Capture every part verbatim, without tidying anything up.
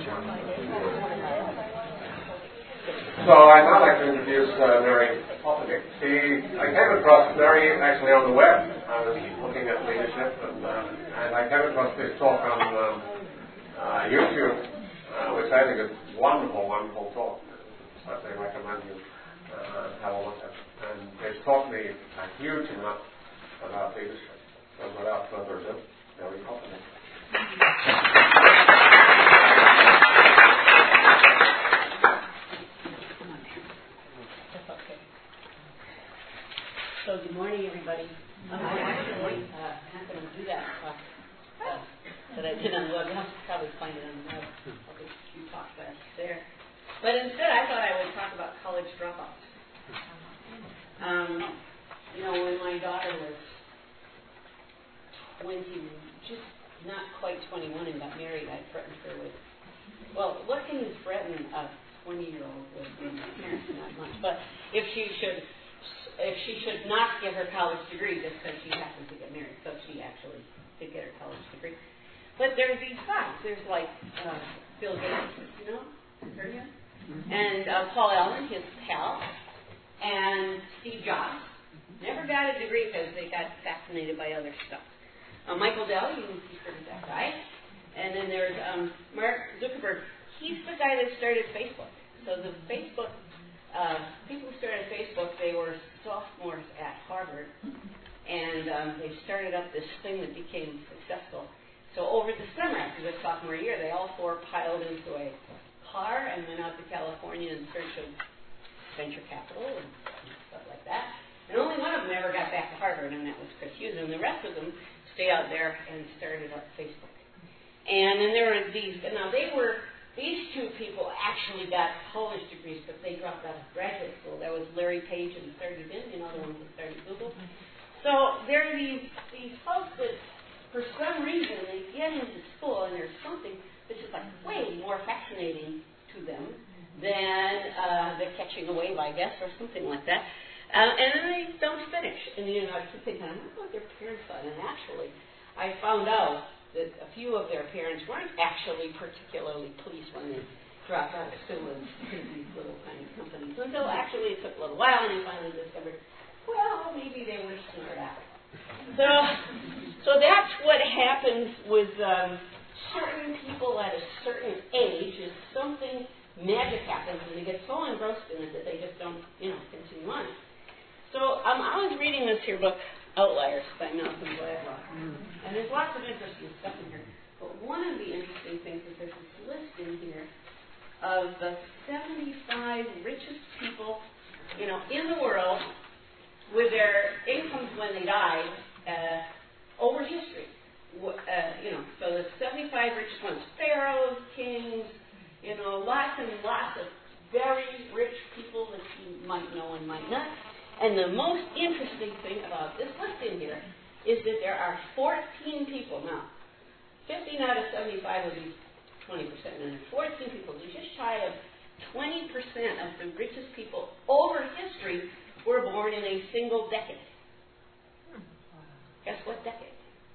So I'd now like to introduce uh, Mary Poppenick. She, I came across Mary actually on the web. I was looking at leadership, and, um, and I came across this talk on um, uh, YouTube, uh, which I think is a wonderful, wonderful talk. I certainly recommend you uh, have a look at it. And it's taught me a huge amount about leadership. So without further ado, Mary Poppenick. So good morning, everybody. Um, I'm actually uh, not going to do that talk uh, that I did on the web. You'll probably find it on the web. I'll do a few talks there. But instead, I thought I would talk about college dropouts. Um, you know, when my daughter was twenty, just not quite twenty-one, and got married, I threatened her with, well, what can you threaten a twenty-year-old with? Parents, not much. But if she should... if she should not get her college degree just because she happened to get married. So she actually did get her college degree. But there's these guys. There's like uh, Bill Gates, you know, heard him? And uh, Paul Allen, his pal, and Steve Jobs. Never got a degree because they got fascinated by other stuff. Uh, Michael Dell, you can see that guy. And then there's um, Mark Zuckerberg. He's the guy that started Facebook. So the Facebook Uh, people who started Facebook, they were sophomores at Harvard, and um, they started up this thing that became successful. So over the summer, after their sophomore year, they all four piled into a car and went out to California in search of venture capital and stuff like that. And only one of them ever got back to Harvard, and that was Chris Hughes, and the rest of them stayed out there and started up Facebook. And then there were these, now they were, These two people actually got college degrees, but they dropped out of graduate school. That was Larry Page and Sergey Brin, you know, the ones that started Google. So there are these, these folks that, for some reason, they get into school, and there's something that's just like way more fascinating to them than uh, they're catching a wave, I guess, or something like that. Uh, and then they don't finish. And, you know, I was thinking, I wonder what their parents thought. And actually, I found out that a few of their parents weren't actually particularly pleased when they dropped out of school and in these little kind of companies. Until actually it took a little while, and they finally discovered, well, maybe they were smart out. So, so that's what happens with um, certain people at a certain age. Is something magic happens, and they get so engrossed in it that they just don't, you know, continue on. So um, I was reading this here book, Outliers by Malcolm Gladwell. And there's lots of interesting stuff in here. But one of the interesting things is there's this list in here of the seventy-five richest people, you know, in the world with their incomes when they died uh, over history. Uh, you know, so the seventy-five richest ones, pharaohs, kings, you know, lots and lots of very rich people that you might know and might not. And the most interesting thing about this list in here is that there are fourteen people now. fifteen out of seventy-five would be twenty percent. And there's fourteen people, just shy of twenty percent of the richest people over history were born in a single decade. Guess what decade?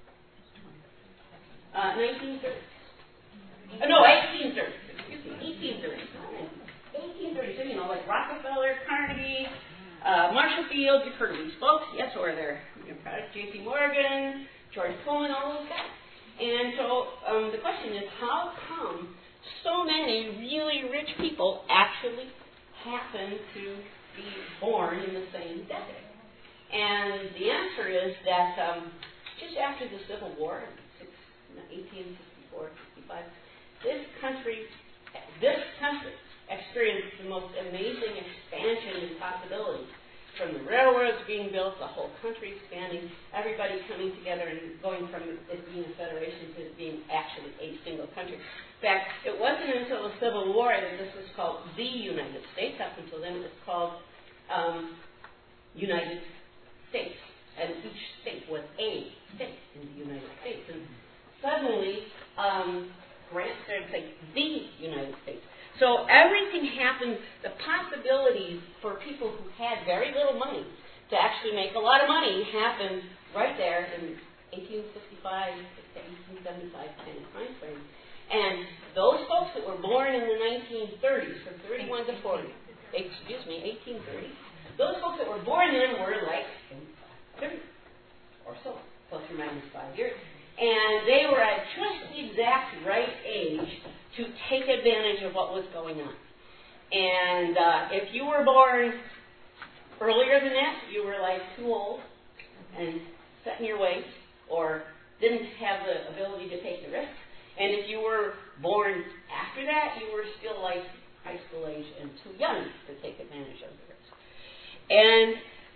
Uh, nineteen thirty. Uh, no, eighteen thirty. Excuse me, eighteen thirty. eighteen thirty. So, you know, like Rockefeller, Carnegie, Uh, Marshall Field, you've heard of these folks, yes, or their products, J P Morgan, George Pullman, all those guys. And so um, the question is, how come so many really rich people actually happen to be born in the same decade? And the answer is that um, just after the Civil War, eighteen sixty-four, sixty-five, this country, this country experienced the most amazing expansion and possibilities. From the railroads being built, the whole country expanding, everybody coming together and going from it being a federation to it being actually a single country. In fact, it wasn't until the Civil War that this was called the United States. Up until then, it was called um, United States. And each state was a state in the United States. And suddenly, um, Grant started saying, the United States. So everything happened, the possibilities for people who had very little money to actually make a lot of money happened right there in eighteen sixty-five to eighteen seventy-five kind of time frame. And those folks that were born in the nineteen thirties, from thirty-one to forty, excuse me, eighteen thirty, those folks that were born then were like thirty or so, plus or minus five years. And they were at just the exact right age to take advantage of what was going on. And uh, if you were born earlier than that, you were like too old and set in your ways, or didn't have the ability to take the risk. And if you were born after that, you were still like high school age and too young to take advantage of the risk. And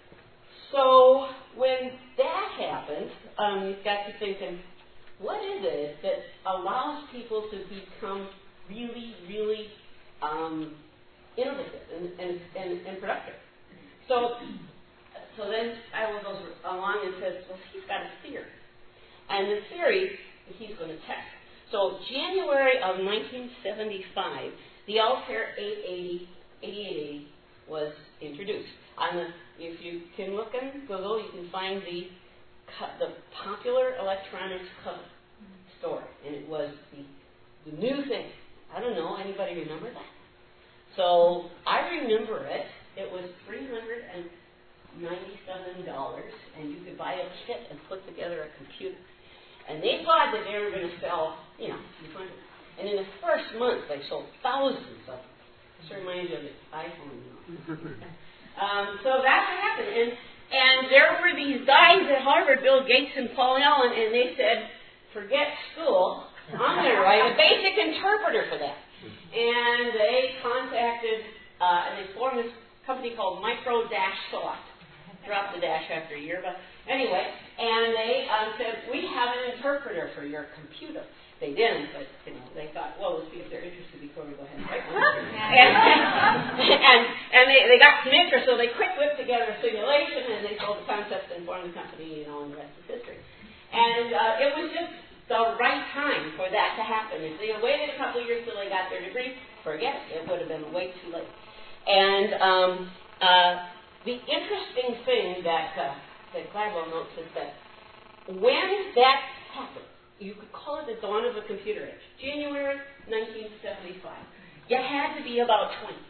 so when that happens, um, you've got to think, what is it that allows people to become really, really um, innovative and, and, and, and productive? So, so then Iowa goes along and says, well, he's got a theory. And the theory he's going to test. So January of nineteen seventy-five, the Altair eight eighty, eighty-eight eighty was introduced. On the, if you can look in Google, you can find the the popular electronics cover story, and it was the, the new thing. I don't know, anybody remember that? So I remember it. It was three hundred ninety-seven dollars, and you could buy a kit and put together a computer. And they thought that they were going to sell, you know, two hundred. And in the first month, they sold thousands of them. This reminds you of the iPhone, you know. um, so that's what happened. And, and there were these guys at Harvard, Bill Gates and Paul Allen, and they said, forget school. I'm going to write a basic interpreter for that. And they contacted, uh, and they formed this company called Micro Dash Soft. Dropped the dash after a year, but anyway, and they um, said, we have an interpreter for your computer. They didn't, but you know, they thought, well, let's see if they're interested before we go ahead and write one. and and, and they, they got some interest, so they quick whipped together a simulation, and they sold the concept and formed the company, you know, and the rest is history. And uh, it was just the right time for that to happen. If they had waited a couple of years till they got their degree, forget it. It would have been way too late. And um, uh, the interesting thing that, uh, that Gladwell notes is that when that happened, you could call it the dawn of the computer age, January nineteen seventy-five, you had to be about twenty.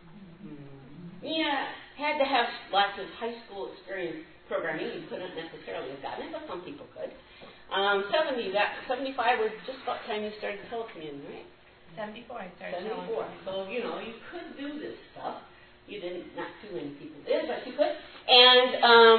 Yeah, had to have lots of high school experience programming. You couldn't necessarily have gotten it, but some people could. Um, seventy, that, seventy-five was just about the time you started telecommuting, right? seventy-four, I started seventy-four. So, you know, you could do this stuff. You didn't, not too many people did, but you could. And um,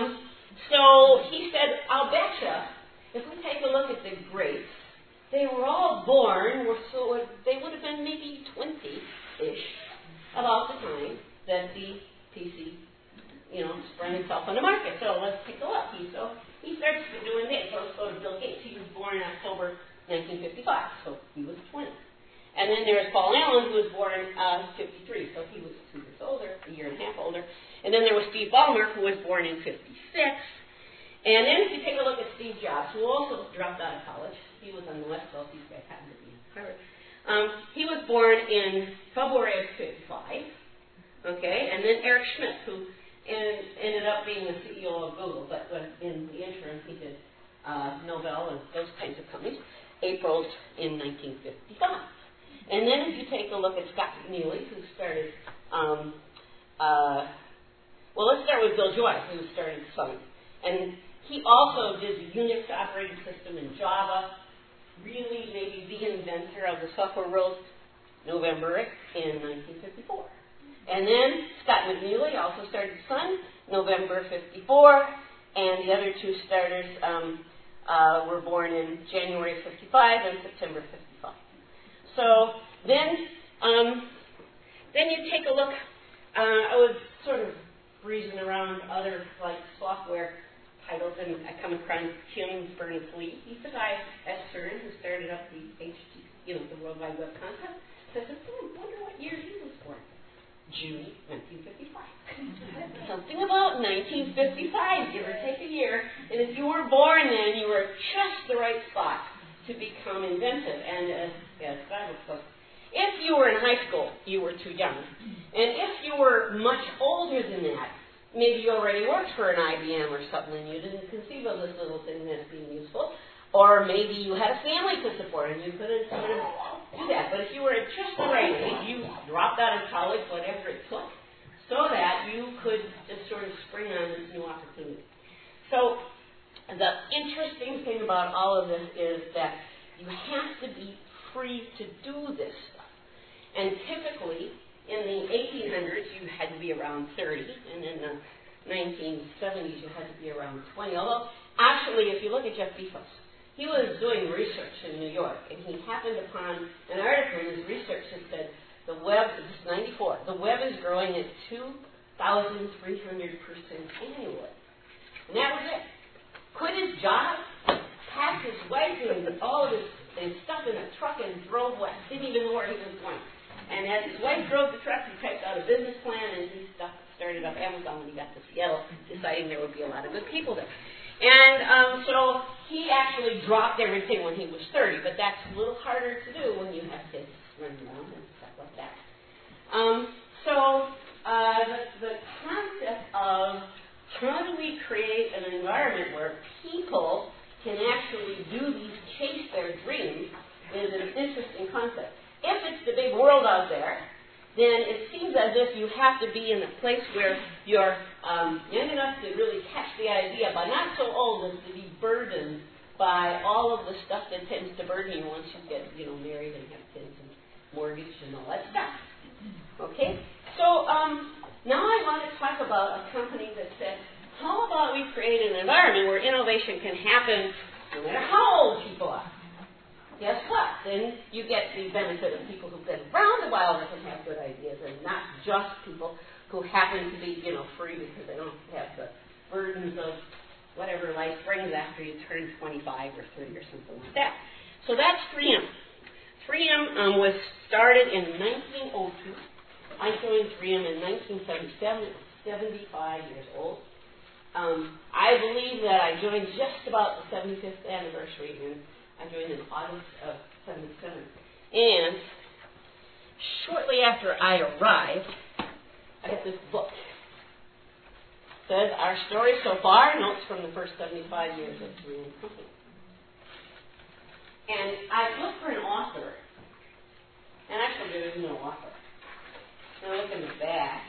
so he said, I'll betcha, if we take a look at the greats, they were all born, so they would have been maybe twenty-ish about the time that the P C, you know, sprung itself on the market. So let's take a look. He, so he starts doing this. So let's go to Bill Gates. He was born in October nineteen fifty-five, so he was twenty. And then there's Paul Allen, who was born in uh, fifty-three, so he was two years older, a year and a half older. And then there was Steve Ballmer, who was born in fifty-six. And then if you take a look at Steve Jobs, who also dropped out of college, he was on the West Coast, these guys happened to be in Harvard. Um, he was born in February of fifty-five, okay? And then Eric Schmidt, who in, ended up being the C E O of Google, but in the interim he did uh, Nobel and those kinds of companies, April in nineteen fifty-five. And then if you take a look at Scott McNealy, who started, um, uh, well, let's start with Bill Joy, who started Sun. And he also did the Unix operating system in Java, really maybe the inventor of the software world, November in nineteen fifty-four. And then Scott McNealy also started Sun, November fifty-four, and the other two starters um, uh, were born in January fifty-five and September fifty-five. So then, um, then you take a look. Uh, I was sort of breezing around other like software titles, and I come across Tim Berners-Lee. He's the guy at CERN who started up the H T, you know, the World Wide Web concept. So I said, hmm, wonder what year he was born. June nineteen fifty-five. Something about nineteen fifty-five, give or take a year. And if you were born then, you were just the right spot to become inventive. And as, as Bible says, if you were in high school, you were too young. And if you were much older than that, maybe you already worked for an I B M or something and you didn't conceive of this little thing as being useful. Or maybe you had a family to support and you couldn't sort of do that. But if you were at just the right age, thing about all of this is that you have to be free to do this stuff. And typically, in the eighteen hundreds, you had to be around thirty, and in the nineteen seventies, you had to be around twenty. Although, actually, if you look at Jeff Bezos, he was doing research in New York, and he happened upon an article in his research that said the web, this is ninety-four, the web is growing at two thousand three hundred percent annually. And that was it. Quit his job, packed his wife and all of his, his stuff in a truck and drove west. Didn't even know where he was going. And as his wife drove the truck, he typed out a business plan and he stuff, started up Amazon when he got to Seattle, deciding there would be a lot of good people there. And um, so he actually dropped everything when he was thirty, but that's a little harder to do when you have kids running around and stuff like that. Um, so uh, the, the concept of how do we create an environment where people can actually do these, chase their dreams, is an interesting concept. If it's the big world out there, then it seems as if you have to be in a place where you're um, young enough to really catch the idea, but not so old as to be burdened by all of the stuff that tends to burden you once you get, you know, married and have kids and mortgage and all that stuff. Okay? So um, now I want to talk about a company that says, how about we create an environment where innovation can happen no matter how old people are? Guess what? Then you get the benefit of people who've been around a while that can have good ideas, and not just people who happen to be, you know, free because they don't have the burdens of whatever life brings after you turn twenty-five or thirty or something like that. So that's three M. three M um, was started in nineteen oh two. I joined three M in nineteen seventy-seven. It was seventy-five years old. Um, I believe that I joined just about the seventy-fifth anniversary, and I joined in August of seventy-seven. And shortly after I arrived, I got this book. It says, Our Story So Far, Notes from the First seventy-five Years of three M Company. And I looked for an author, and actually there is no author. And I look in the back,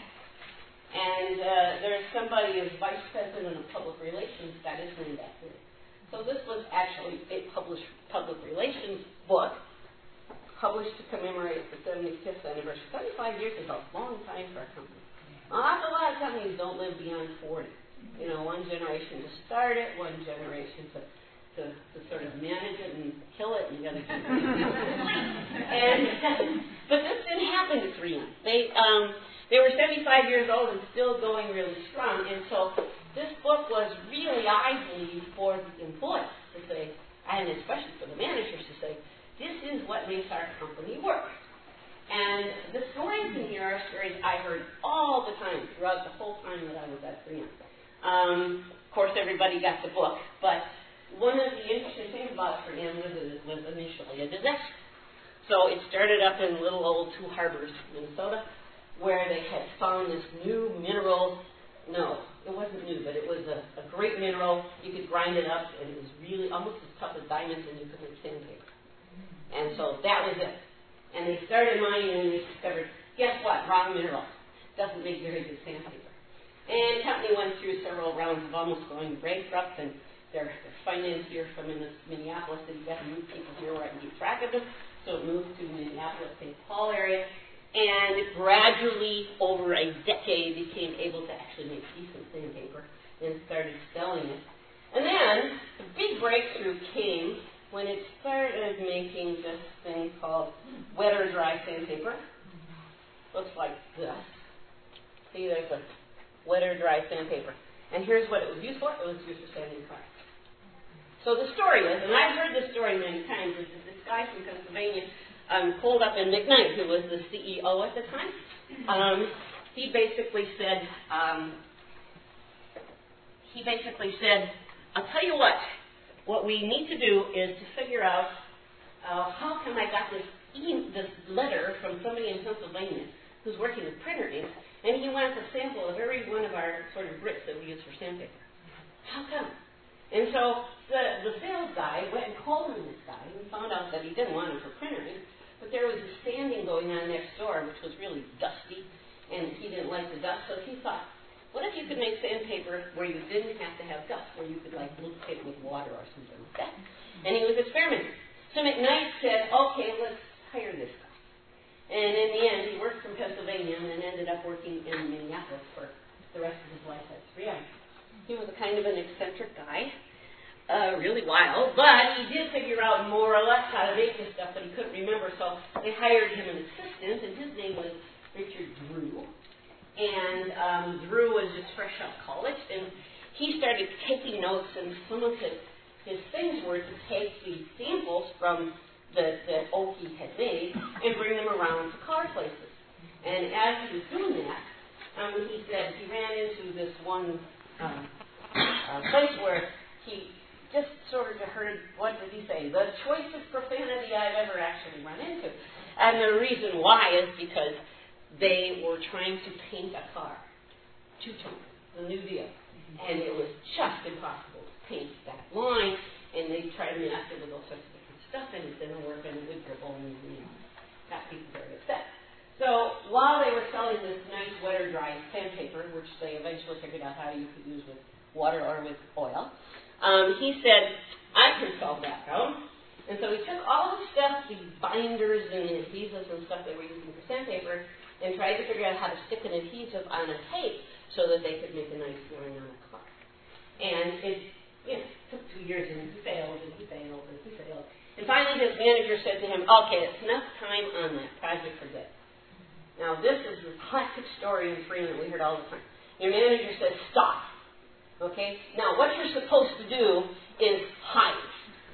and uh, there's somebody as vice president of public relations that is named after it. So this was actually a published public relations book, published to commemorate the seventy-fifth anniversary. seventy-five years is a long time for a company. An awful lot of companies don't live beyond forty. You know, one generation to start it, one generation to to, to sort of manage it and kill it, and the other generation. and but this didn't happen to three M. They um. They were seventy-five years old and still going really strong, and so this book was really, I believe, for the employees to say, and especially for the managers to say, this is what makes our company work. And the stories in here are stories I heard all the time, throughout the whole time that I was at three M. Um, of course, everybody got the book, but one of the interesting things about three M was it was initially a disaster. So it started up in little old Two Harbors, Minnesota, where they had found this new mineral. No, it wasn't new, but it was a, a great mineral. You could grind it up, and it was really almost as tough as diamonds, and you could make sandpaper. And so that was it. And they started mining, and they discovered, guess what? Wrong mineral. Doesn't make very good sandpaper. And the company went through several rounds of almost going bankrupt, and their, their financier from Minneapolis said, you got to move people here where I can keep track of them. So it moved to Minneapolis, Saint Paul area. And gradually, over a decade, became able to actually make decent sandpaper and started selling it. And then, the big breakthrough came when it started making this thing called wet or dry sandpaper. Looks like this. See, there's a wet or dry sandpaper. And here's what it was used for. It was used for sanding cars. So the story is, and I've heard this story many times, is that this guy from Pennsylvania Um, pulled up in McKnight, who was the C E O at the time. Um, he basically said, um, he basically said, I'll tell you what, what we need to do is to figure out uh, how come I got this e- this letter from somebody in Pennsylvania who's working with printer ink, and he wants a sample of every one of our sort of bricks that we use for sandpaper. How come? And so the, the sales guy went and called on this guy and found out that he didn't want him for printer ink, but there was a sanding going on next door, which was really dusty, and he didn't like the dust, so he thought, what if you could make sandpaper where you didn't have to have dust, where you could like lubricate it with water or something like that? And he was experimenting. So McKnight said, okay, let's hire this guy. And in the end, he worked from Pennsylvania and ended up working in Minneapolis for the rest of his life at three M. He was a kind of an eccentric guy, uh, really wild, but he did figure out more or less how to make this stuff, but he couldn't remember, so they hired him an assistant, and his name was Richard Drew. And um, Drew was just fresh out of college, and he started taking notes, and some of his, his things were to take these samples from the, that Oki had made and bring them around to car places. And as he was doing that, um, he said he ran into this one um, uh, place where he just sort of heard, what did he say, the choicest profanity I've ever actually run into. And the reason why is because they were trying to paint a car, two-tone, the new deal. And it was just impossible to paint that line, and they tried to mess it with all sorts of different stuff, and it didn't work, and it would dribble, and you know, got people very upset. So while they were selling this nice wetter-dry sandpaper, which they eventually figured out how you could use with water or with oil, um, he said, I can solve that problem. And so he took all the stuff, the binders and the adhesives and stuff they were using for sandpaper, and tried to figure out how to stick an adhesive on a tape so that they could make a nice line on a car. And it you know, took two years, and he failed, and he failed, and he failed. And finally his manager said to him, okay, it's enough time on that project for good. Now this is the classic story in Freeman that we heard all the time. Your manager says, stop. Okay? Now what you're supposed to do is hide.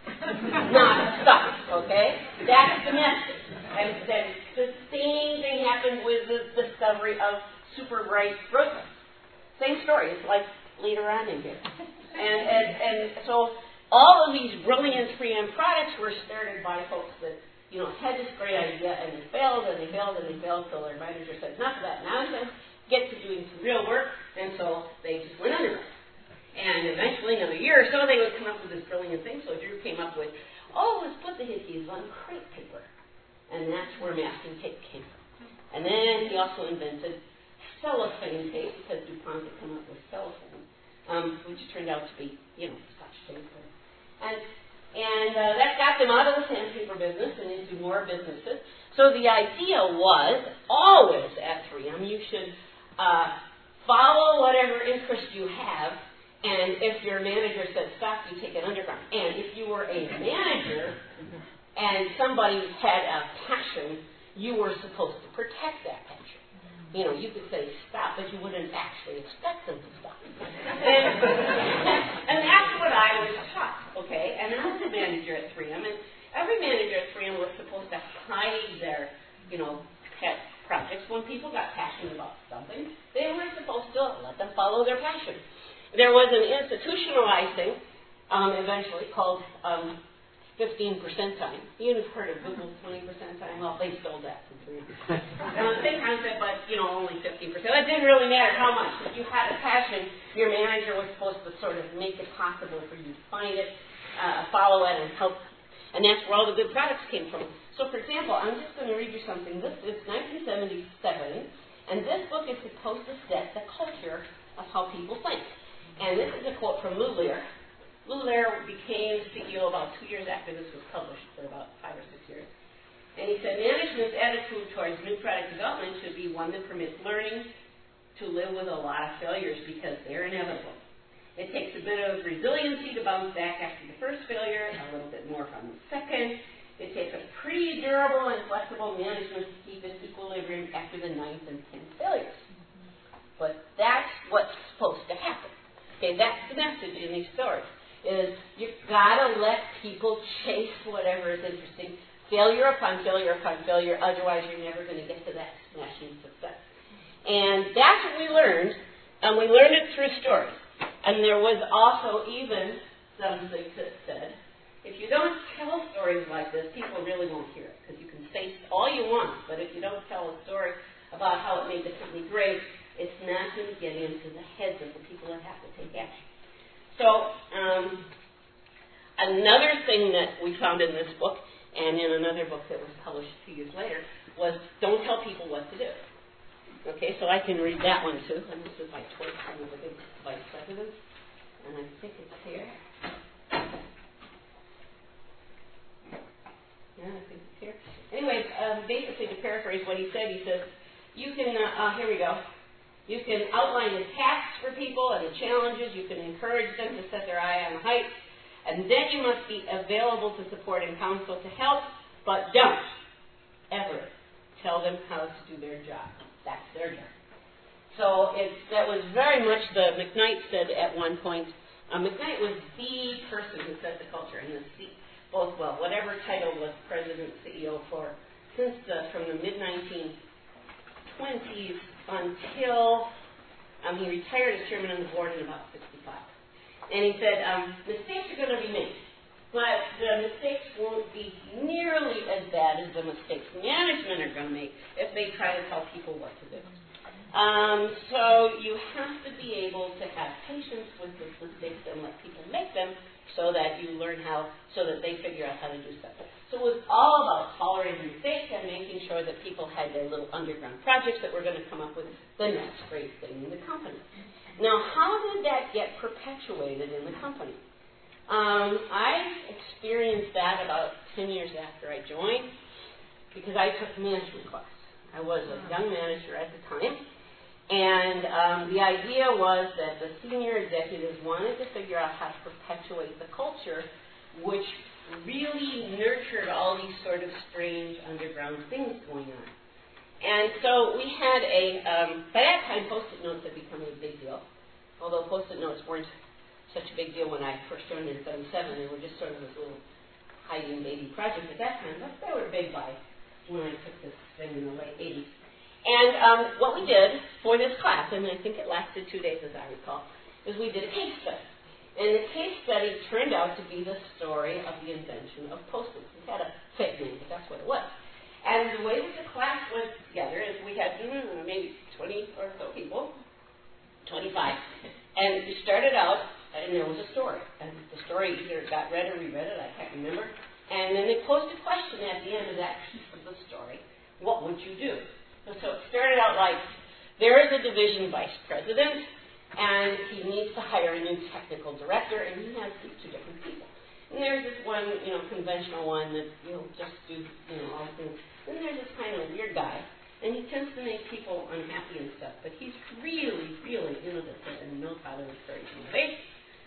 Not stop. Okay? That's the message. And then the same thing happened with the discovery of super bright roses. Same story. It's like later on in here. And, and, and so all of these brilliant three M products were started by folks that, you know, had this great idea, and they failed, and they failed, and they failed, until their manager said, enough of that nonsense, get to doing some real work, and so they just went under. And eventually, in another year or so, they would come up with this brilliant thing, so Drew came up with, oh, let's put the adhesives on crepe paper. And that's where masking tape came from. And then he also invented cellophane tape, because DuPont had come up with cellophane, um, which turned out to be, you know, Scotch tape. And And uh, that got them out of the sandpaper business and into more businesses. So the idea was, always at three M, you should uh, follow whatever interest you have, and if your manager said stop, you take it underground. And if you were a manager and somebody had a passion, you were supposed to protect that passion. You know, you could say stop, but you wouldn't actually expect them to stop. And, and that's what I was taught, okay? And I was a manager at three M, and every manager at three M was supposed to hide their, you know, pet projects. When people got passionate about something, they were supposed to let them follow their passion. There was an institutionalizing, um, eventually, called um, fifteen percent time. You've heard of Google's twenty percent time? Well, they stole that from three M. um, same concept, but, you know, only fifteen percent. It didn't really matter how much. If you had a passion, your manager was supposed to sort of make it possible for you to find it, uh, follow it, and help. And that's where all the good products came from. So, for example, I'm just going to read you something. This is nineteen seventy-seven, and this book is supposed to set the culture of how people think. And this is a quote from Lou Lear. Lou Lear became C E O about two years after this was published, for about five or six years. And he said, management's attitude towards new product development should be one that permits learning to live with a lot of failures because they're inevitable. It takes a bit of resiliency to bounce back after the first failure, a little bit more from the second. It takes a pretty durable and flexible management to keep its equilibrium after the ninth and tenth failures. But that's what's supposed to happen. Okay, that's the message in these stories. Is you've got to let people chase whatever is interesting, failure upon failure upon failure, otherwise you're never going to get to that smashing success. And that's what we learned, and we learned it through stories. And there was also even something that said, if you don't tell stories like this, people really won't hear it, because you can say all you want, but if you don't tell a story about how it made the company great, it's not going to get into the heads of the people that have to take action. So, um, another thing that we found in this book, and in another book that was published two years later, was don't tell people what to do. Okay, so I can read that one too. And this is my choice from the big vice president. And I think it's here. Yeah, I think it's here. Anyways, um, basically to paraphrase what he said, he says, you can, uh, uh, here we go. You can outline the tasks for people and the challenges. You can encourage them to set their eye on the heights. And then you must be available to support and counsel to help, but don't ever tell them how to do their job. That's their job. So it's, that was very much the, McKnight said at one point, uh, McKnight was the person who set the culture in the seat, both, well, whatever title was president, C E O for, since the, from the mid nineteen twenties until um, he retired as chairman of the board in about sixty-five. And he said, um, mistakes are going to be made, but the mistakes won't be nearly as bad as the mistakes management are going to make if they try to tell people what to do. Um, so you have to be able to have patience with those mistakes and let people make them so that you learn how, so that they figure out how to do stuff. So it was all about tolerating mistakes and making sure that people had their little underground projects that were going to come up with the next great thing in the company. Now, how did that get perpetuated in the company? Um, I experienced that about ten years after I joined because I took a management class. I was a young manager at the time. And um, the idea was that the senior executives wanted to figure out how to perpetuate the culture, which really nurtured all these sort of strange underground things going on. And so we had a, um, by that time, Post-it notes had become a big deal. Although Post-it notes weren't such a big deal when I first joined in seventy-seven, they were just sort of this little hiding baby project at that time, but they were big by when I took this thing in the late eighties. And um, what we did for this class, and I think it lasted two days as I recall, is we did a case study. And the case study turned out to be the story of the invention of Post-its. It had a fake name, but that's what it was. And the way that the class went together is we had mm, maybe twenty or so people, twenty-five, and we started out, and there was a story. And the story either got read or reread it, I can't remember. And then they posed a question at the end of that piece of the story. What would you do? And so it started out like, there is a division vice president, and he needs to hire a new technical director, and he has these two different people. And there's this one, you know, conventional one that, you know, just do, you know, all things. Then there's this kind of weird guy, and he tends to make people unhappy and stuff, but he's really, really innovative and knows how to encourage innovation.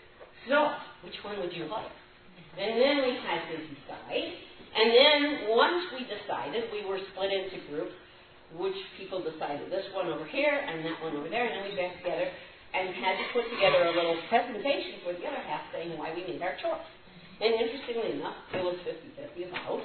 So, which one would you hire? And then we had to decide, and then once we decided, we were split into groups, which people decided this one over here and that one over there, and then we got together and had to put together a little presentation for the other half saying why we made our choice. And interestingly enough, it was fifty-fifty about,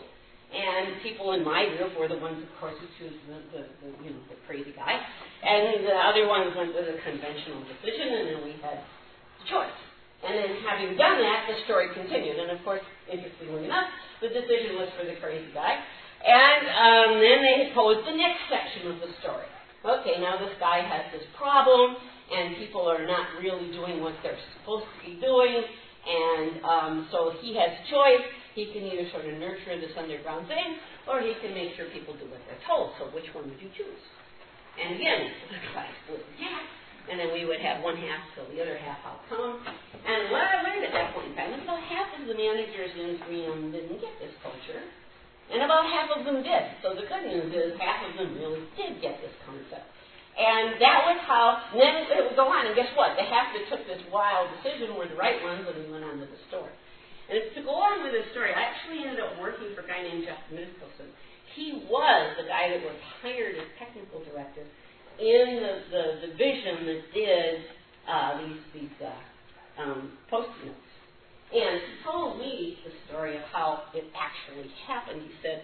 and people in my group were the ones, of course, who chose the, the, the, you know, the crazy guy, and the other ones went with a conventional decision, and then we had the choice. And then having done that, the story continued, and of course, interestingly enough, the decision was for the crazy guy. And um, then they had posed the next section of the story. Okay, now this guy has this problem, and people are not really doing what they're supposed to be doing, and um, so he has a choice. He can either sort of nurture this underground thing, or he can make sure people do what they're told. So which one would you choose? And again, the class split in half, and then we would have one half till the other half out come. And what I learned at that point in time is about half of the managers in three M didn't get this culture. And about half of them did. So the good news is half of them really did get this concept. And that was how, and then it would go on, and guess what? The half that took this wild decision were the right ones, and we went on with the story. And to go on with the story, I actually ended up working for a guy named Jeff Mickelson. He was the guy that was hired as technical director in the, the division that did uh, these, these uh, um, Post-it notes. And he told me the story of how it actually happened. He said,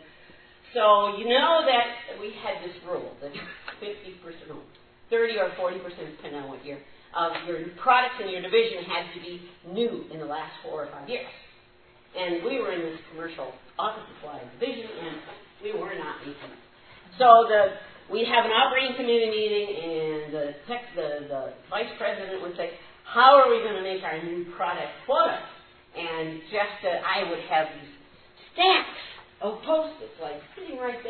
so you know that we had this rule that fifty percent, no, thirty or forty percent, depending on what year, of your products in your division had to be new in the last four or five years. And we were in this commercial office supply division, and we were not making it. So the we have an operating committee meeting, and the, tech, the, the vice president would say, how are we going to make our new product quota? And Jeff said, I would have these stacks of Post-its, like, sitting right there.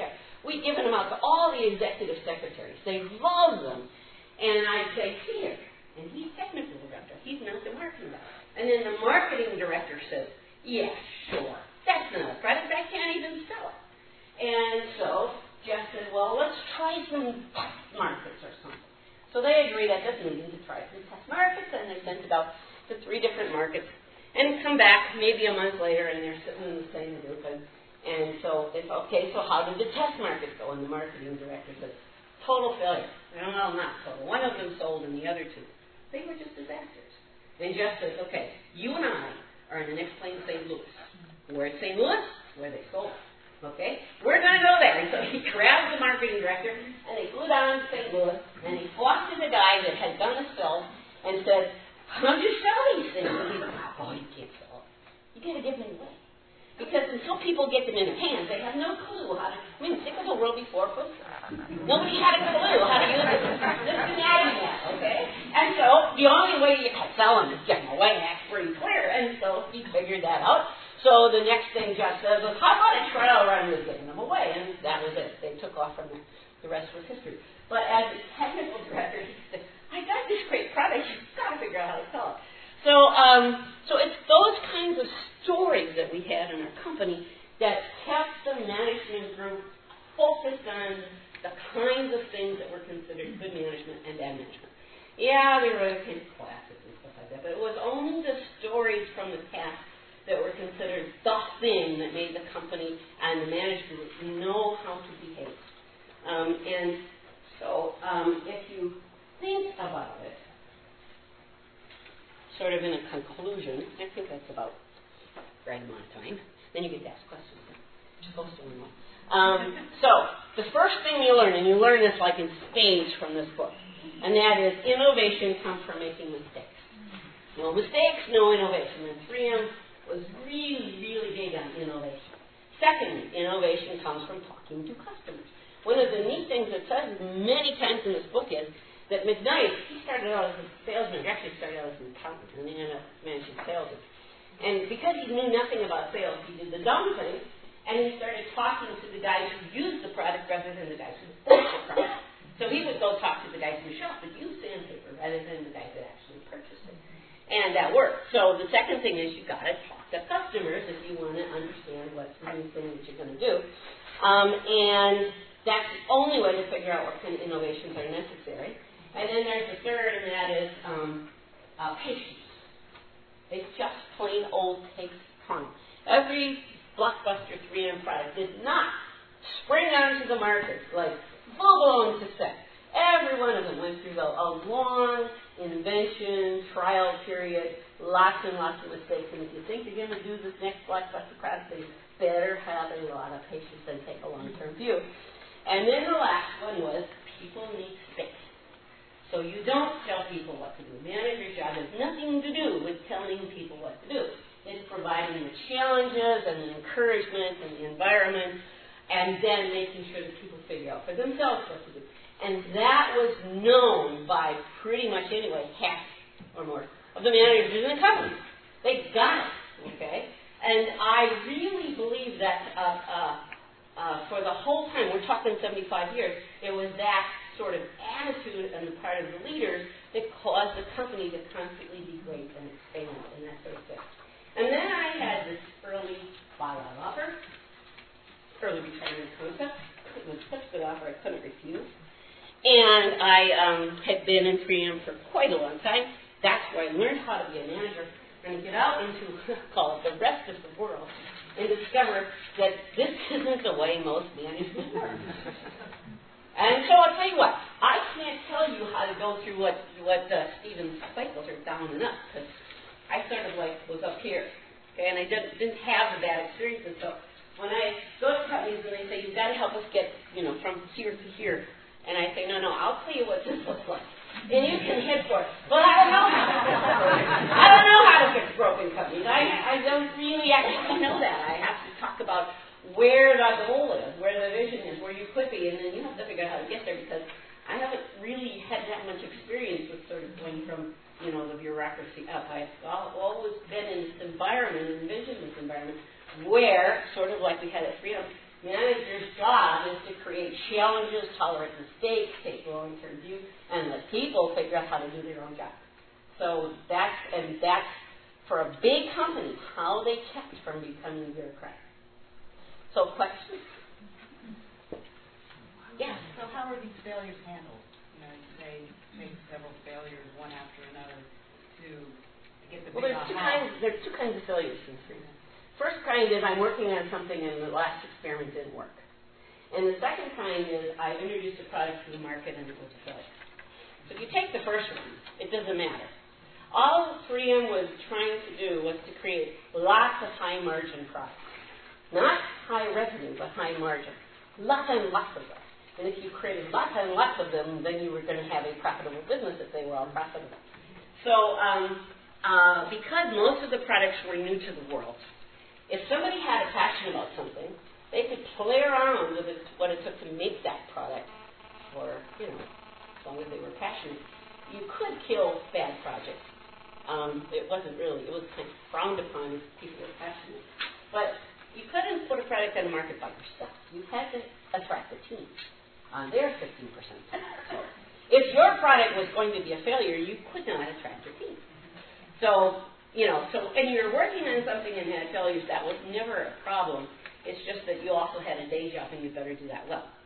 we'd given them out to all the executive secretaries. They loved them. And I'd say, here, and he's technical director. He's not the marketing guy. And then the marketing director says, yeah, sure. That's not a product. I can't even sell it. And so Jeff said, well, let's try some test markets or something. So they agreed at this meeting to try some test markets, and they sent it out to three different markets. And come back maybe a month later, and they're sitting in the same group. And, and so they said, okay, so how did the test markets go? And the marketing director said, total failure. Well, not total. One of them sold, and the other two, they were just disasters. And Jeff says, okay, you and I are in the next plane to Saint Louis. We're at Saint Louis, where they sold. Okay? We're going to go there. And so he grabbed the marketing director, and they flew down to Saint Louis, and he walked to the guy that had done the sell and said, how do you sell these things? And he's like, oh, you can't sell them. You got to give them away. Because until people get them in their hands, they have no clue how to, I mean, think of the world before football. Nobody had a clue how to use it. Just imagine that, okay? And so the only way you can sell them is give them away. That's pretty clear. And so he figured that out. So the next thing Jeff says was, how about a trial run with giving them away? And that was it. They took off from there. The rest was history. But as a technical director, he said, I got this great product. You've got to figure out how to sell it. So, um, so it's those kinds of stories that we had in our company that kept the management group focused on the kinds of things that were considered good management and bad management. Yeah, we wrote classes and stuff like that, but it was only the stories from the past that were considered the thing that made the company and the management group know how to behave. Um, and so um, if you think about it, sort of in a conclusion, I think that's about the right amount of time. Then you get to ask questions. You're supposed to know. Um, so, the first thing you learn, and you learn this like in spades from this book, and that is innovation comes from making mistakes. No mistakes, no innovation. And three M was really, really big on innovation. Secondly, innovation comes from talking to customers. One of the neat things it says many times in this book is that McKnight, he started out as a salesman, he actually started out as an accountant, and he ended up managing sales. And because he knew nothing about sales, he did the dumb thing, and he started talking to the guys who used the product rather than the guys who bought the product. So he would go talk to the guys in the shop that used sandpaper rather than the guys that actually purchased it. And that worked. So the second thing is you've got to talk to customers if you want to understand what's the new thing that you're going to do. Um, and that's the only way to figure out what kind of innovations are necessary. And then there's the third, and that is um, uh, patience. It just plain old takes time. Every blockbuster three M product did not spring onto the market like full-blown success. Every one of them went through a, a long invention, trial period, lots and lots of mistakes. And if you think you're going to do this next blockbuster product, you better have a lot of patience and take a long-term view. And then the last one was people need space. So you don't tell people what to do. Manager's job has nothing to do with telling people what to do. It's providing the challenges and the encouragement and the environment, and then making sure that people figure out for themselves what to do. And that was known by pretty much anyway, half or more of the managers in the company. They got it, okay? And I really believe that uh, uh, uh, for the whole time, we're talking seventy-five years, it was that sort of attitude on the part of the leaders that caused the company to constantly be great and expand and that sort of thing. And then I had this early buyout offer, early retirement concept. It was such a good offer I couldn't refuse. And I um, had been in three M for quite a long time. That's where I learned how to be a manager and get out into, call it the rest of the world, and discover that this isn't the way most management works. And so I'll tell you what, I can't tell you how to go through what what uh, Stephen's cycles are down and up, because I sort of like was up here, okay, and I didn't, didn't have the bad experiences. So when I go to companies and they say, you've got to help us get, you know, from here to here, and I say, no, no, I'll tell you what this looks like, and you can head for it. But I don't know how to fix I don't know how to fix broken companies. I, I don't really actually know that. I have to talk about where the goal is, where the vision is, where you could be, and then you have to figure out how to get there, because I haven't really had that much experience with sort of going from, you know, the bureaucracy up. I've always been in this environment, envisioned this environment, where, sort of like we had at three M, Manager's job is to create challenges, tolerate mistakes, take long-term view, and let people figure out how to do their own job. So that's, and that's, for a big company, how they kept from becoming bureaucratic. So questions? Yeah. So how are these failures handled? You know, you say take several failures one after another to get the Well, big there's two aha. kinds. There's two kinds of failures in screen. First kind is I'm working on something and the last experiment didn't work. And the second kind is I introduced a product to the market and it was a failure. So if you take the first one, it doesn't matter. All three M was trying to do was to create lots of high margin products. Not high revenue, but high margin. Lots and lots of them. And if you created lots and lots of them, then you were going to have a profitable business if they were all profitable. So um, uh, because most of the products were new to the world, if somebody had a passion about something, they could play around with it, what it took to make that product for, you know, as long as they were passionate. You could kill bad projects. Um, it wasn't really, it was kind of frowned upon if people were passionate. But you couldn't put a product on the market by yourself. You had to attract a team. Uh, they're fifteen percent. So if your product was going to be a failure, you could not attract a team. So, you know, so, and you're working on something and had failures, that was never a problem. It's just that you also had a day job and you better do that well.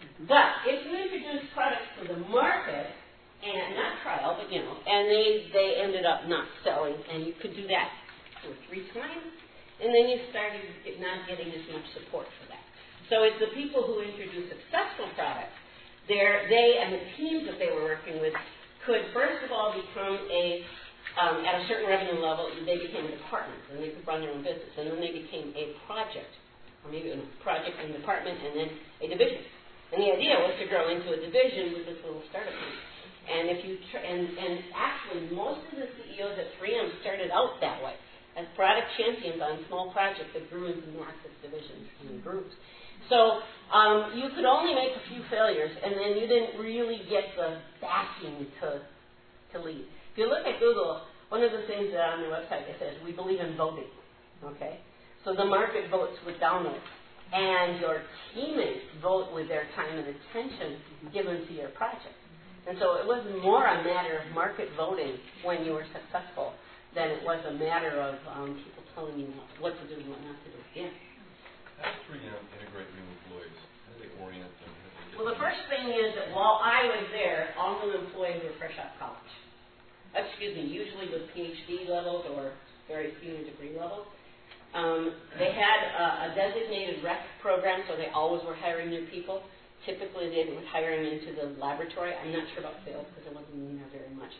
But if you introduce products to the market, and not trial, but, you know, and they, they ended up not selling, and you could do that two or three times, and then you started not getting as much support for that. So it's the people who introduce successful products, they're, they and the teams that they were working with could, first of all, become a, um, at a certain revenue level, they became a department, and they could run their own business, and then they became a project, or maybe a project and department, and then a division. And the idea was to grow into a division with this little startup team. And if you tr- and, and actually, most of the C E Os at three M started out that way, as product champions on small projects that grew into massive divisions and groups. So um, you could only make a few failures, and then you didn't really get the backing to to lead. If you look at Google, one of the things that on their website it says, we believe in voting. Okay, so the market votes with downloads, and your teammates vote with their time and attention given to your project. And so it was more a matter of market voting when you were successful than it was a matter of um, people telling you what to do and what not to do. Yeah. How does three M integrate new employees? How do they orient them? They Well, the first thing is that while I was there, all new employees were fresh out of college. Excuse me, usually with P H D levels or very senior degree levels. Um, they had a, a designated rec program, so they always were hiring new people. Typically, they were hiring into the laboratory. I'm not sure about sales because I wasn't in there very much.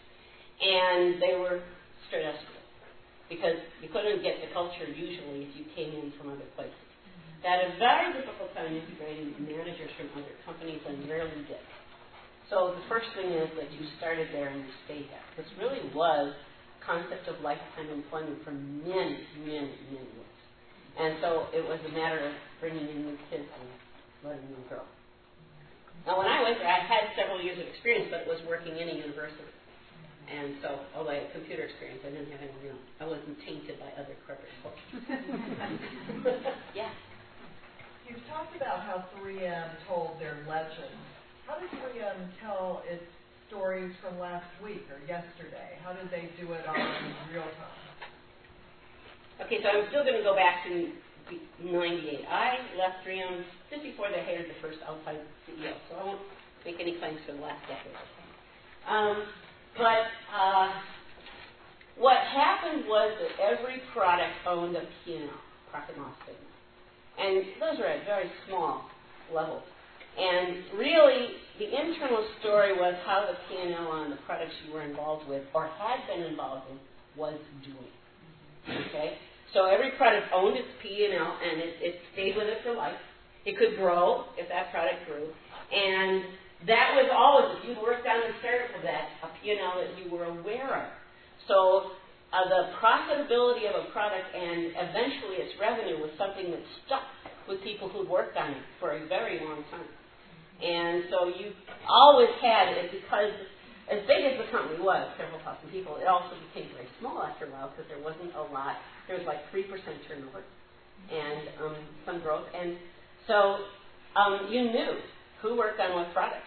And they were straight out of school because you couldn't get the culture usually if you came in from other places. They had a very difficult time integrating managers from other companies and rarely did. So the first thing is that you started there and you stayed there. This really was a concept of lifetime employment for many, many, many years. And so it was a matter of bringing in new kids and letting them grow. Now, when I went there, I had several years of experience, but it was working in a university. And so, although I had computer experience, I didn't have any, you know, I wasn't tainted by other corporate cultures. Yeah. You've talked about how three M told their legend. How did three M tell its stories from last week or yesterday? How did they do it on real time? Okay, so I'm still going to go back to ninety-eight. I left three M just before they hired the first outside C E O, so I won't make any claims for the last decade. Um, but uh, what happened was that every product owned a P and L, profit and loss statement. And those were at very small levels. And really, the internal story was how the P and L on the products you were involved with or had been involved in was doing. Okay? So every product owned its P and L, and it, it stayed with it for life. It could grow if that product grew. And that was always, if you worked on the startup of that, a P and L that you were aware of. So uh, the profitability of a product and eventually its revenue was something that stuck with people who'd worked on it for a very long time. And so you always had it because as big as the company was, several thousand people, it also became very small after a while because there wasn't a lot. There was like three percent turnover and um, some growth. And So um, you knew who worked on what products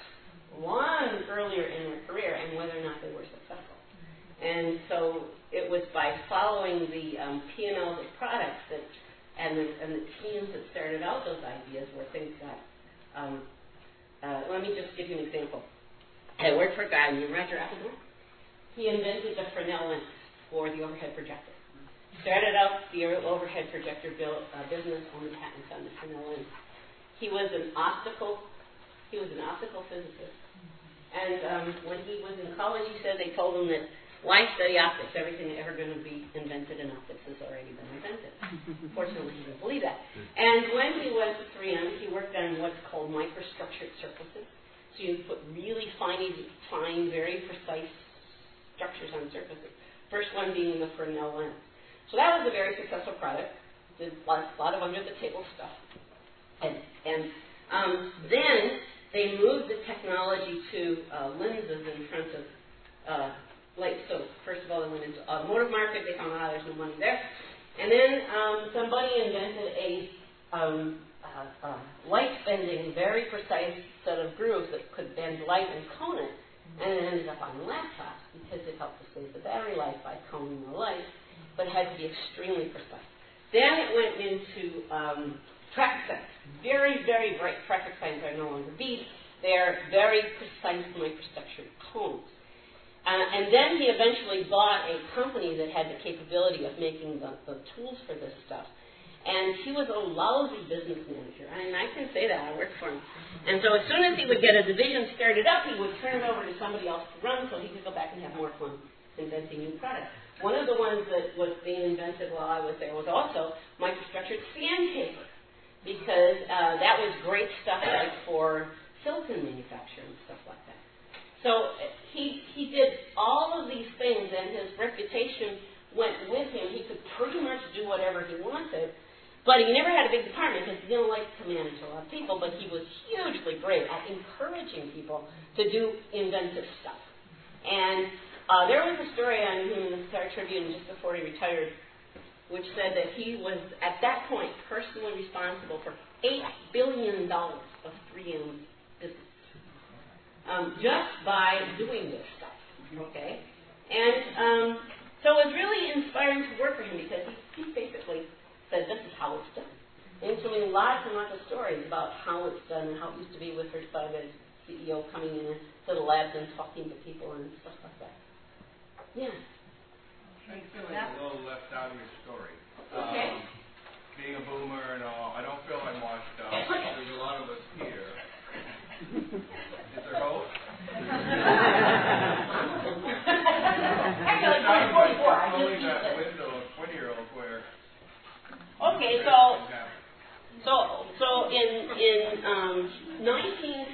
long earlier in their career and whether or not they were successful. And so it was by following the um, P and Ls of products that, and the, and the teams that started out those ideas where things got. Um, uh, let me just give you an example. I worked for a guy named Roger Appledore. He invented the Fresnel lens for the overhead projector. Started out the overhead projector build, uh, business on the patents on the Fresnel lens. He was an optical. He was an optical physicist. And um, when he was in college, he said they told him that why study optics? Everything ever going to be invented in optics has already been invented. Fortunately, he didn't believe that. And when he went to three M, he worked on what's called microstructured surfaces. So you put really fine, fine, very precise structures on surfaces. First one being the Fresnel lens. So that was a very successful product. Did a lot, a lot of under-the-table stuff. And, and um, then they moved the technology to uh, lenses in front of uh, lights. So first of all, they went into the automotive market. They found out there's no money there. And then um, somebody invented a um, uh, uh, light-bending, very precise set of grooves that could bend light and cone it. And it ended up on laptops because it helped to save the battery life by coning the light, but it had to be extremely precise. Then it went into um, traffic signs. Very, very bright traffic signs are no longer beads. They're very precise microstructured cones. Uh, and then he eventually bought a company that had the capability of making the, the tools for this stuff. And he was a lousy business manager. I mean, I can say that. I worked for him. And so as soon as he would get a division started up, he would turn it over to somebody else to run so he could go back and have more fun inventing new products. One of the ones that was being invented while I was there was also microstructured sandpaper, because uh, that was great stuff like for silicon manufacturing and stuff like that. So he he did all of these things, and his reputation went with him. He could pretty much do whatever he wanted. But he never had a big department because he didn't like to manage a lot of people, but he was hugely great at encouraging people to do inventive stuff. And uh, there was a story on him in the Star Tribune just before he retired, which said that he was, at that point, personally responsible for eight billion dollars of three M business, um, just by doing this stuff, okay? And um, so it was really inspiring to work for him because he, he basically said, this is how it's done. And so many lots and lots of stories about how it's done and how it used to be with her son as C E O coming in to the labs and talking to people and stuff like that. Yeah. I feel like a little left out of your story. Okay. Um, being a boomer and all, I don't feel I'm washed up. There's a lot of us here. Is there hope? Actually, I'm forty-four. I only just that window of twenty-year-old where. Okay, so so so in in um, nineteen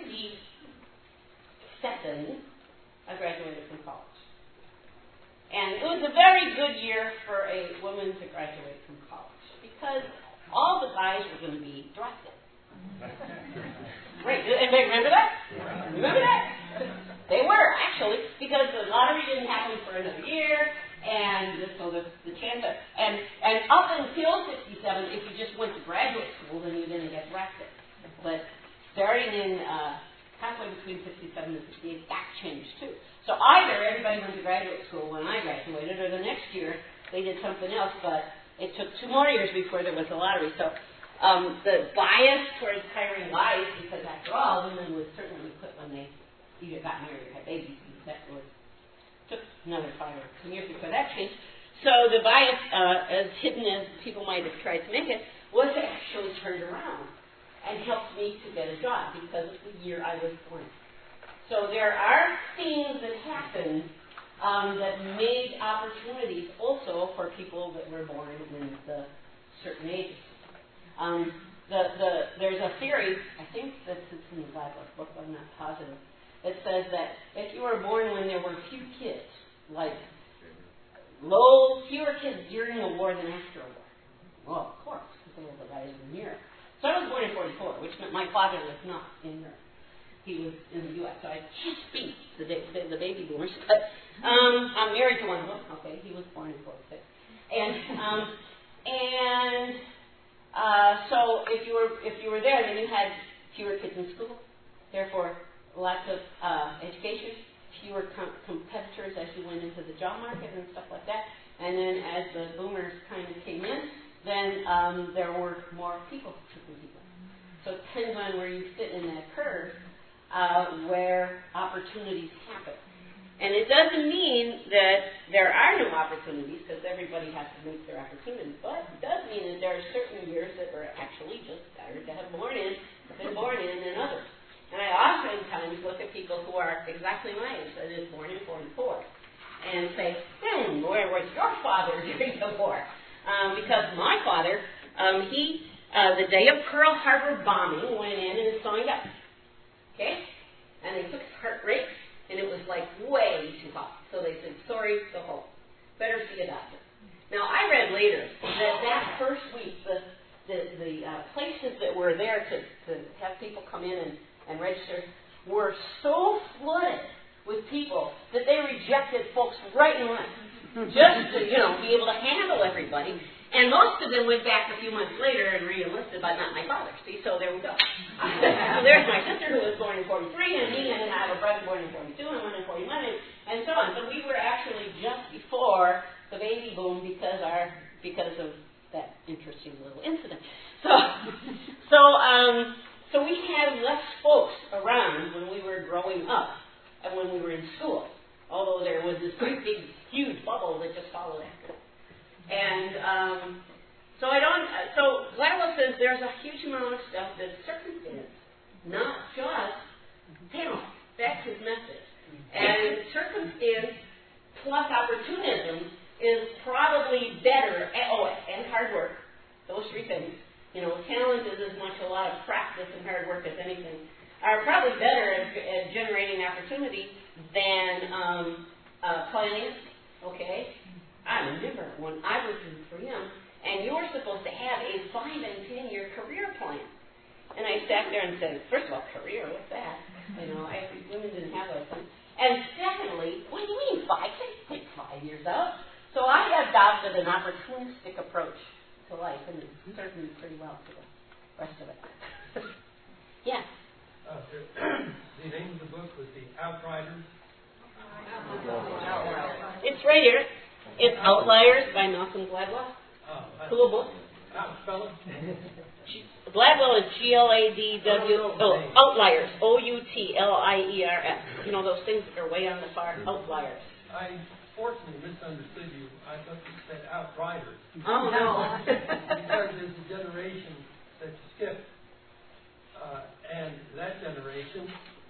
sixty-seven, I graduated from college, and it was a very good year for a woman to graduate from college because all the guys were going to be drafted. Right? Anybody remember that? Remember that? They were actually, because the lottery didn't happen for another year. And so the, the chance of, and, and up until sixty-seven, if you just went to graduate school, then you didn't get drafted. But starting in uh, halfway between sixty-seven and sixty-eight, that changed too. So either everybody went to graduate school when I graduated, or the next year they did something else, but it took two more years before there was a lottery. So um, the bias towards hiring guys, because after all, women would certainly quit when they either got married or had babies, and that was took another five or ten years before that changed. So the bias, uh, as hidden as people might have tried to make it, was actually turned around and helped me to get a job because of the year I was born. So there are things that happened um, that made opportunities also for people that were born in the certain ages. Um, the, the, there's a theory, I think that it's in the Bible book, I'm not positive, it says that if you were born when there were few kids, like low, fewer kids during the war than after a war. Well, of course, because all the guys were in Europe. So I was born in forty-four, which meant my father was not in Europe. He was in the U S So I just beat the, the, the baby boomers. But um, I'm married to one of them. Okay, he was born in forty-six. And, um, and Uh, so if you were if you were there, then you had fewer kids in school, therefore lots of uh, education, fewer com- competitors as you went into the job market and stuff like that. And then as the boomers kind of came in, then um, there were more people treating people. So it depends on where you fit in that curve, uh, where opportunities happen. And it doesn't mean that there are no opportunities, because everybody has to make their opportunities, but it does mean that there are certain years that were actually just better to have born in, been born in than others. And I oftentimes look at people who are exactly my age, that is born in forty-four, and say, hmm, where was your father during the war? Um, because my father, um, he, uh, the day of Pearl Harbor bombing, went in and signed up. Okay? And they took his heart rate, and it was like way too hot. So they said, sorry, go home. Better see a doctor. Now, I read later that that first week, the the, the uh, places that were there to, to have people come in and, and register were so flooded with people that they rejected folks right in line, just to, you know, be able to handle everybody. And most of them went back a few months later and re-enlisted, but not my father. See, so there we go. So there's my sister who was born in forty-three, and me, and then I have a brother born in forty-two, and one in forty-one, and, and so on. So we were actually just before the baby boom because our because of that interesting little incident. So, so, um, so we had less folks around when we were growing up and when we were in school, although there was this great big, huge bubble that just followed after. And um, so I don't. So Gladwell says there's a huge amount of stuff that's circumstance, not just talent. That's his message. And circumstance plus opportunism is probably better. Oh, and hard work. Those three things. You know, talent is as much a lot of practice and hard work as anything. Are probably better at, at generating opportunity than um, uh, planning. Okay. I remember when I was in three M, and you were supposed to have a five and ten year career plan. And I sat there and said, first of all, career, what's that? You know, I, women didn't have those things. And secondly, what do you mean five? I can't take five years out. So I adopted an opportunistic approach to life, and it served me pretty well for the rest of it. Yeah. Uh, the name of the book was The Outriders. It's right here. It's Outliers by Malcolm Gladwell. Oh, Cool book. How spell it? Gladwell is G L A D W. Oh, Outliers. O U T L I E R S. You know those things that are way on the far. Outliers. I fortunately misunderstood you. I thought you said Outriders. Oh no. Because there's a generation that skipped, uh, and that generation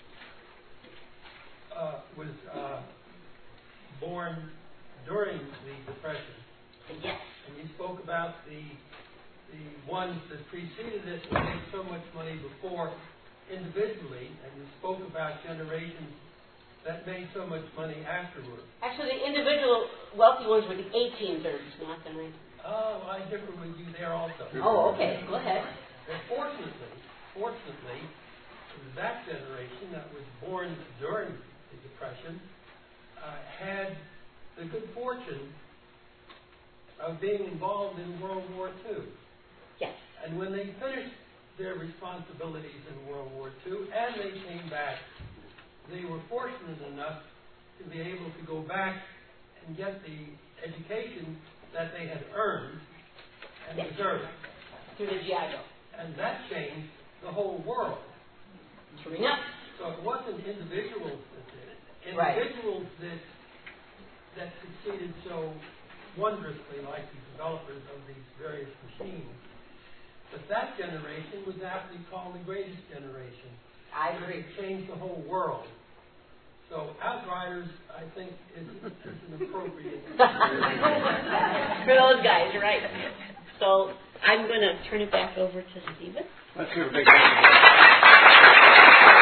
uh, was uh, born during the Depression. Yes. And you spoke about the the ones that preceded it and made so much money before individually, and you spoke about generations that made so much money afterwards. Actually, the individual wealthy ones were the eighteen thirties, not the nineteen. Oh, I differ with you there also. Oh, okay. Go ahead. Well, fortunately, fortunately, that generation that was born during the Depression uh, had the good fortune of being involved in World War Two. Yes. And when they finished their responsibilities in World War Two and they came back, they were fortunate enough to be able to go back and get the education that they had earned and yes. deserved. Through the G I Bill. And that changed the whole world. True enough. So it wasn't individuals that did it. Individuals right. that that succeeded so wondrously, like the developers of these various machines. But that generation was aptly called the greatest generation. I agree. It changed the whole world. So Outriders, I think, is, is an appropriate. For those guys, right? So I'm going to turn it back over to Stephen. Let's give a big hand.